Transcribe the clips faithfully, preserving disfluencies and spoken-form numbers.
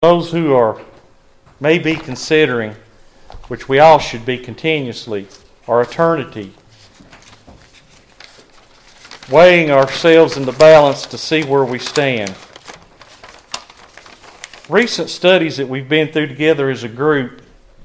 Those who are may be considering, which we all should be continuously, our eternity, weighing ourselves in the balance to see where we stand. Recent studies that we've been through together as a group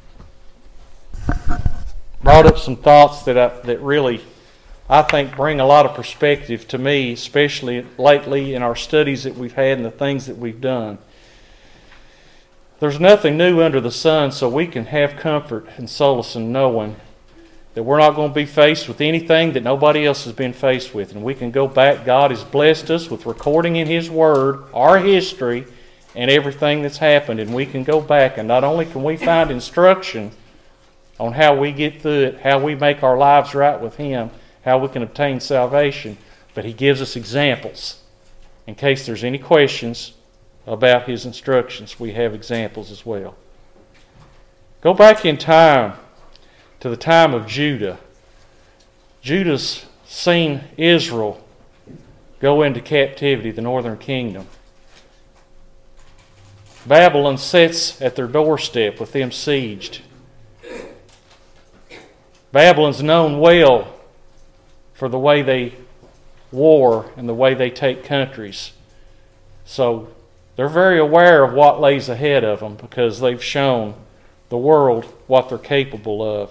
brought up some thoughts that I, that really, I think, bring a lot of perspective to me, especially lately in our studies that we've had and the things that we've done. There's nothing new under the sun, so we can have comfort and solace in knowing that we're not going to be faced with anything that nobody else has been faced with. And we can go back. God has blessed us with recording in His Word our history and everything that's happened. And we can go back, and not only can we find instruction on how we get through it, how we make our lives right with Him, how we can obtain salvation, but He gives us examples. In case there's any questions about His instructions, we have examples as well. Go back in time to the time of Judah. Judah's seen Israel go into captivity, the northern kingdom. Babylon sits at their doorstep with them sieged. Babylon's known well for the way they war and the way they take countries. So they're very aware of what lays ahead of them because they've shown the world what they're capable of.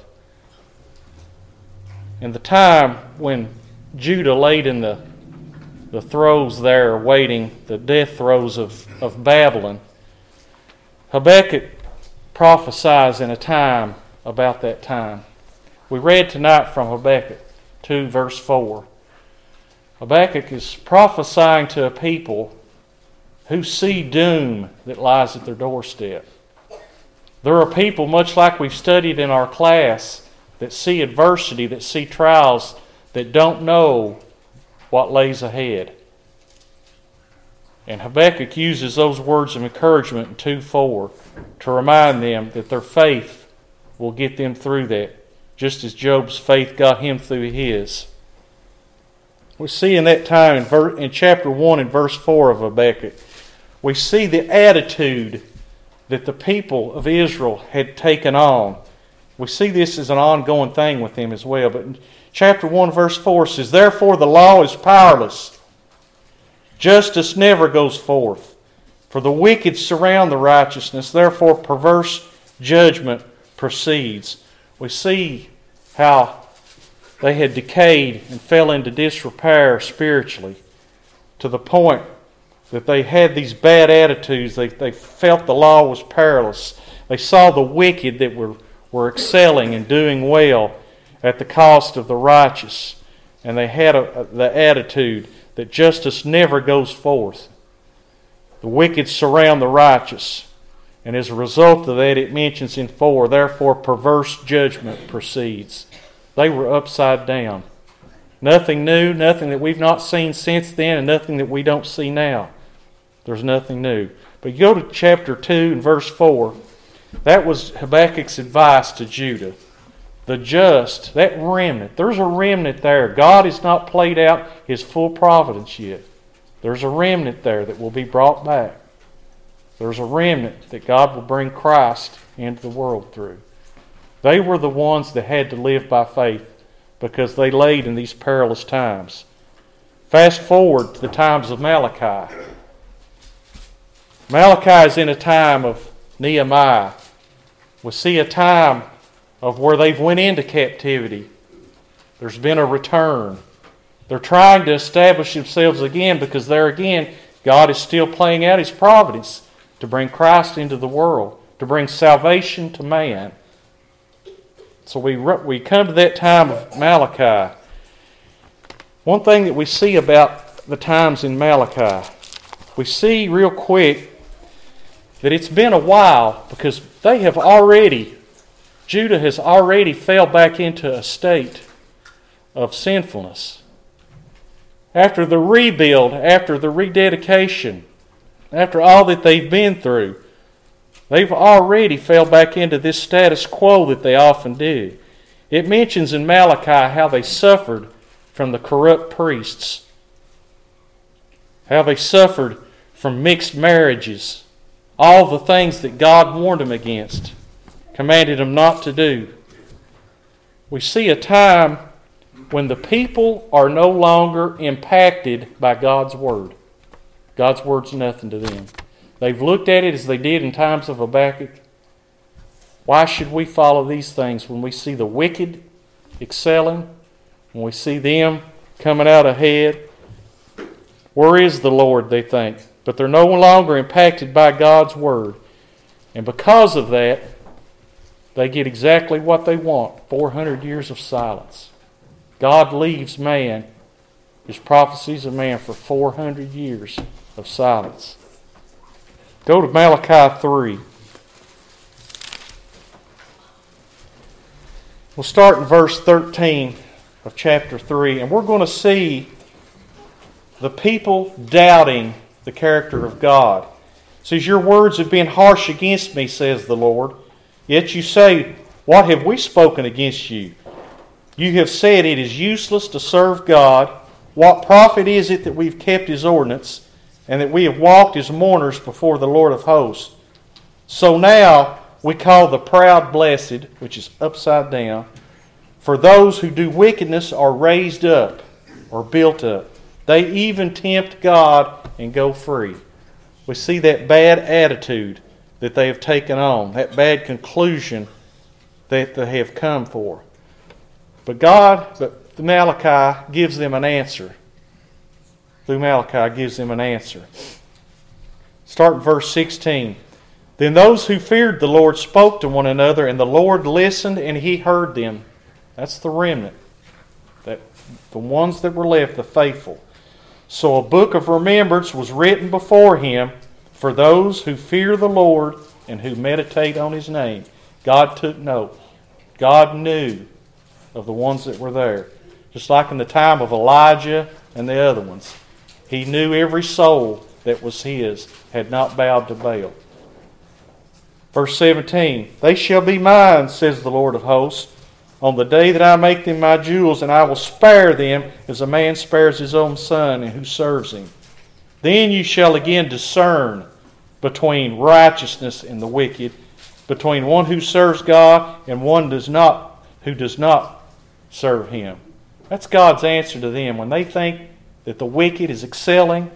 In the time when Judah laid in the, the throes there, waiting the death throes of, of Babylon, Habakkuk prophesies in a time about that time. We read tonight from Habakkuk two, verse four. Habakkuk is prophesying to a people who see doom that lies at their doorstep. There are people, much like we've studied in our class, that see adversity, that see trials, that don't know what lays ahead. And Habakkuk uses those words of encouragement in two four to remind them that their faith will get them through that, just as Job's faith got him through his. We see in that time, in, ver- in chapter one and verse four of Habakkuk, we see the attitude that the people of Israel had taken on. We see this as an ongoing thing with them as well. But in chapter one, verse four says, "Therefore the law is powerless. Justice never goes forth. For the wicked surround the righteousness. Therefore perverse judgment proceeds." We see how they had decayed and fell into disrepair spiritually to the point that they had these bad attitudes. They, they felt the law was perilous. They saw the wicked that were, were excelling and doing well at the cost of the righteous. And they had a, a, the attitude that justice never goes forth. The wicked surround the righteous. And as a result of that, it mentions in four, "Therefore perverse judgment proceeds." They were upside down. Nothing new, nothing that we've not seen since then, and nothing that we don't see now. There's nothing new. But you go to chapter two and verse four. That was Habakkuk's advice to Judah. The just, that remnant. There's a remnant there. God has not played out His full providence yet. There's a remnant there that will be brought back. There's a remnant that God will bring Christ into the world through. They were the ones that had to live by faith because they laid in these perilous times. Fast forward to the times of Malachi. Malachi is in a time of Nehemiah. We see a time of where they've went into captivity. There's been a return. They're trying to establish themselves again because there again, God is still playing out His providence to bring Christ into the world, to bring salvation to man. So we we come to that time of Malachi. One thing that we see about the times in Malachi, we see real quick that it's been a while because they have already, Judah has already fell back into a state of sinfulness. After the rebuild, after the rededication, after all that they've been through, they've already fell back into this status quo that they often do. It mentions in Malachi how they suffered from the corrupt priests, how they suffered from mixed marriages, all the things that God warned them against, commanded them not to do. We see a time when the people are no longer impacted by God's Word. God's Word's nothing to them. They've looked at it as they did in times of Habakkuk. Why should we follow these things when we see the wicked excelling, when we see them coming out ahead? Where is the Lord, they think? But they're no longer impacted by God's Word. And because of that, they get exactly what they want, four hundred years of silence. God leaves man, His prophecies of man, for four hundred years of silence. Go to Malachi three. We'll start in verse thirteen of chapter three, and we're going to see the people doubting the character of God. It says, "Your words have been harsh against me, says the Lord. Yet you say, what have we spoken against you? You have said it is useless to serve God. What profit is it that we've kept His ordinance, and that we have walked as mourners before the Lord of hosts? So now we call the proud blessed," which is upside down, "for those who do wickedness are raised up," or built up. "They even tempt God and go free." We see that bad attitude that they have taken on, that bad conclusion that they have come for. But God, but Malachi gives them an answer. Through Malachi gives them an answer. Start in verse sixteen. "Then those who feared the Lord spoke to one another, and the Lord listened and He heard them." That's the remnant. That, the ones that were left, the faithful. "So a book of remembrance was written before Him for those who fear the Lord and who meditate on His name." God took note. God knew of the ones that were there. Just like in the time of Elijah and the other ones. He knew every soul that was His had not bowed to Baal. Verse seventeen, "They shall be mine, says the Lord of hosts, on the day that I make them my jewels, and I will spare them as a man spares his own son and who serves him. Then you shall again discern between righteousness and the wicked, between one who serves God and one does not, who does not serve Him." That's God's answer to them. When they think that the wicked is excelling,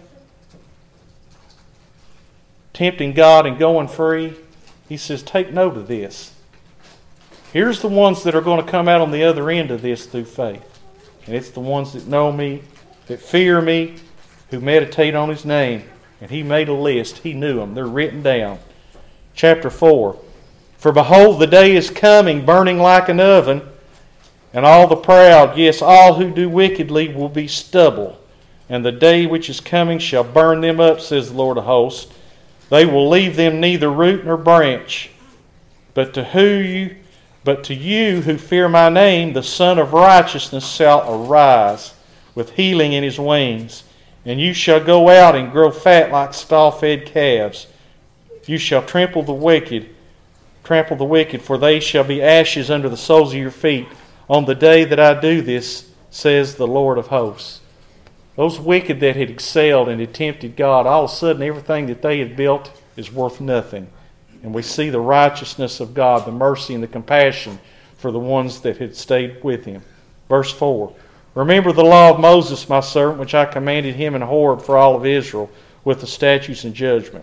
tempting God and going free, He says, take note of this. Here's the ones that are going to come out on the other end of this through faith. And it's the ones that know Me, that fear Me, who meditate on His name. And He made a list. He knew them. They're written down. Chapter four. "For behold, the day is coming, burning like an oven, and all the proud, yes, all who do wickedly, will be stubble. And the day which is coming shall burn them up, says the Lord of hosts. They will leave them neither root nor branch. But to who you, but to you who fear My name, the Son of Righteousness shall arise, with healing in His wings. And you shall go out and grow fat like stall-fed calves. You shall trample the wicked, trample the wicked, for they shall be ashes under the soles of your feet on the day that I do this, says the Lord of hosts." Those wicked that had excelled and had tempted God, all of a sudden everything that they had built is worth nothing. And we see the righteousness of God, the mercy and the compassion for the ones that had stayed with Him. Verse four. "Remember the law of Moses, my servant, which I commanded him in Horeb for all of Israel, with the statutes and judgment."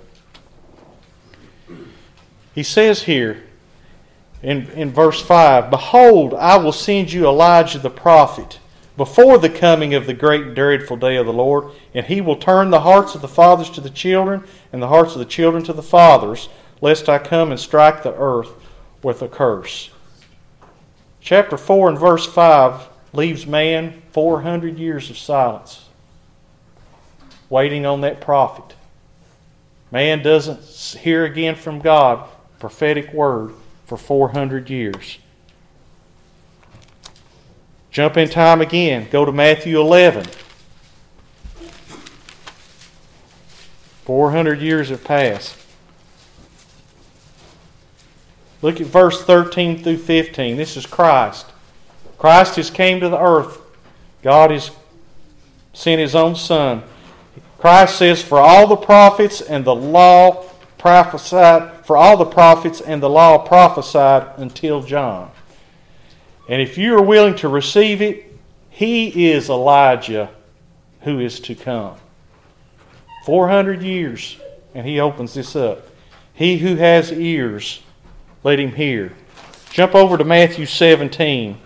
He says here in, in verse five, "Behold, I will send you Elijah the prophet before the coming of the great and dreadful day of the Lord, and he will turn the hearts of the fathers to the children and the hearts of the children to the fathers, lest I come and strike the earth with a curse." Chapter four and verse five leaves man four hundred years of silence, waiting on that prophet. Man doesn't hear again from God, prophetic word, for four hundred years. Jump in time again. Go to Matthew eleven. four hundred years have passed. Look at verse thirteen through fifteen. This is Christ. Christ has came to the earth. God has sent His own Son. Christ says, "For all the prophets and the law prophesied, for all the prophets and the law prophesied until John. And if you are willing to receive it, he is Elijah who is to come. four hundred years, and he opens this up. He who has ears, let him hear. Jump over to Matthew seventeen.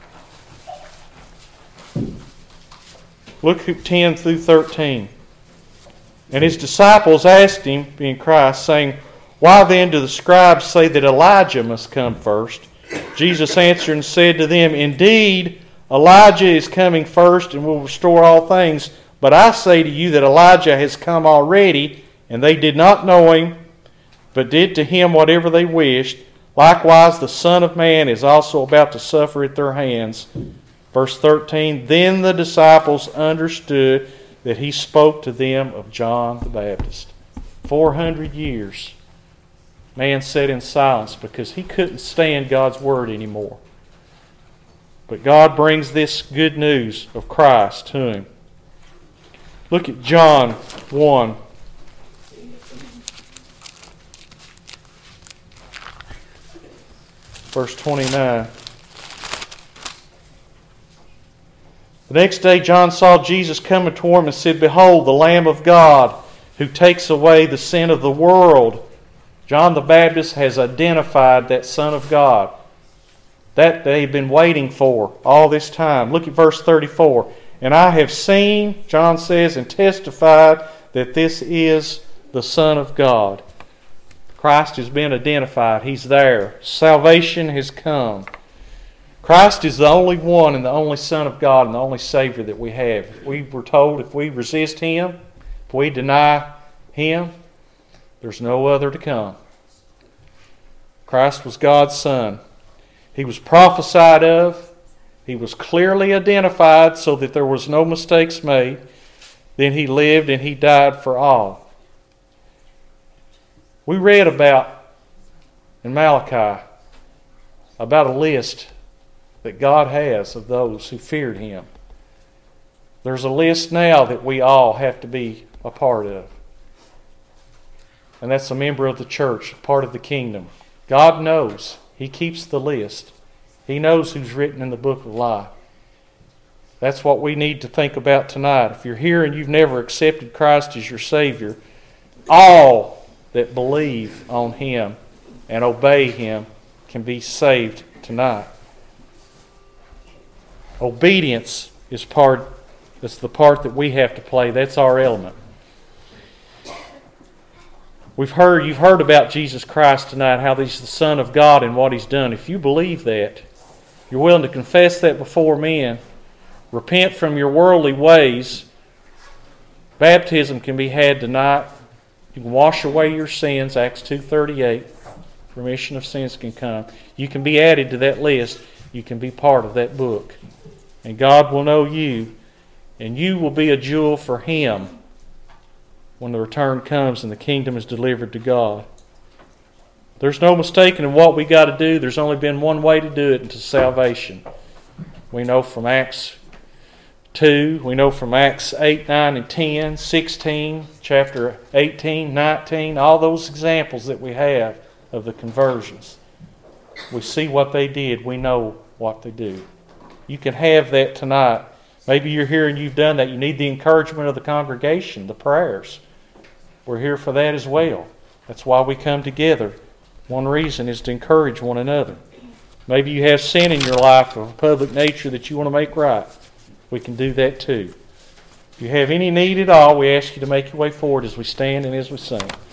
Look at ten through thirteen. And his disciples asked him, being Christ, saying, Why then do the scribes say that Elijah must come first? Jesus answered and said to them, Indeed, Elijah is coming first and will restore all things. But I say to you that Elijah has come already, and they did not know him, but did to him whatever they wished. Likewise, the Son of Man is also about to suffer at their hands. Verse thirteen, Then the disciples understood that he spoke to them of John the Baptist. Four hundred years, man sat in silence because he couldn't stand God's word anymore. But God brings this good news of Christ to him. Look at John one. Verse twenty-nine. The next day John saw Jesus coming toward him and said, Behold, the Lamb of God, who takes away the sin of the world. John the Baptist has identified that Son of God. That they've been waiting for all this time. Look at verse thirty-four. And I have seen, John says, and testified that this is the Son of God. Christ has been identified. He's there. Salvation has come. Christ is the only one and the only Son of God and the only Savior that we have. If we were told if we resist Him, if we deny Him, there's no other to come. Christ was God's Son. He was prophesied of. He was clearly identified so that there was no mistakes made. Then He lived and He died for all. We read about, in Malachi, about a list that God has of those who feared Him. There's a list now that we all have to be a part of. And that's a member of the church, part of the kingdom. God knows. He keeps the list. He knows who's written in the book of life. That's what we need to think about tonight. If you're here and you've never accepted Christ as your Savior, all that believe on Him and obey Him can be saved tonight. Obedience is part, that's the part that we have to play. That's our element. We've heard, you've heard about Jesus Christ tonight, how He's the Son of God and what He's done. If you believe that, you're willing to confess that before men, repent from your worldly ways, baptism can be had tonight. You can wash away your sins, Acts two thirty-eight. Remission of sins can come. You can be added to that list. You can be part of that book. And God will know you, and you will be a jewel for Him when the return comes and the kingdom is delivered to God. There's no mistaking in what we got to do. There's only been one way to do it into salvation. We know from Acts two, we know from Acts eight, nine, and ten, sixteen, chapter eighteen, nineteen, all those examples that we have of the conversions. We see what they did. We know what they do. You can have that tonight. Maybe you're here and you've done that. You need the encouragement of the congregation, the prayers. We're here for that as well. That's why we come together. One reason is to encourage one another. Maybe you have sin in your life of a public nature that you want to make right. We can do that too. If you have any need at all, we ask you to make your way forward as we stand and as we sing.